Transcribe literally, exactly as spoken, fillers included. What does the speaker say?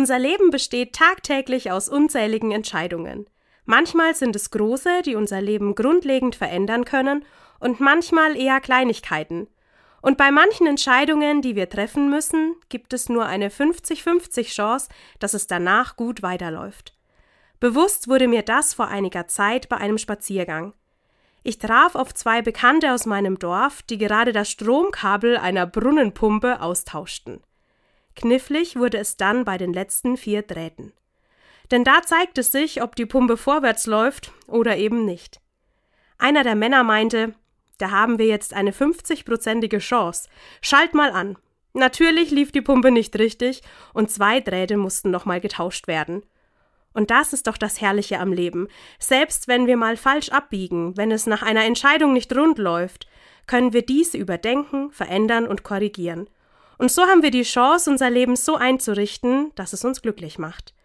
Unser Leben besteht tagtäglich aus unzähligen Entscheidungen. Manchmal sind es große, die unser Leben grundlegend verändern können, und manchmal eher Kleinigkeiten. Und bei manchen Entscheidungen, die wir treffen müssen, gibt es nur eine fünfzig fünfzig Chance, dass es danach gut weiterläuft. Bewusst wurde mir das vor einiger Zeit bei einem Spaziergang. Ich traf auf zwei Bekannte aus meinem Dorf, die gerade das Stromkabel einer Brunnenpumpe austauschten. Knifflig wurde es dann bei den letzten vier Drähten. Denn da zeigte sich, ob die Pumpe vorwärts läuft oder eben nicht. Einer der Männer meinte, da haben wir jetzt eine fünfzig-prozentige Chance. Schalt mal an. Natürlich lief die Pumpe nicht richtig und zwei Drähte mussten nochmal getauscht werden. Und das ist doch das Herrliche am Leben. Selbst wenn wir mal falsch abbiegen, wenn es nach einer Entscheidung nicht rund läuft, können wir diese überdenken, verändern und korrigieren. Und so haben wir die Chance, unser Leben so einzurichten, dass es uns glücklich macht.